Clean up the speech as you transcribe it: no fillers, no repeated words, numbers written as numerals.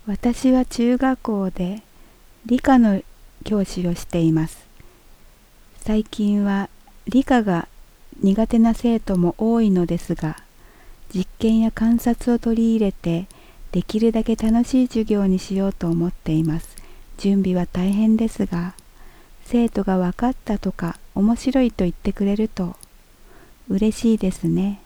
私は中学校で理科の教師をしています。最近は理科が苦手な生徒も多いのですが、実験や観察を取り入れてできるだけ楽しい授業にしようと思っています。準備は大変ですが、生徒が分かったとか面白いと言ってくれると嬉しいですね。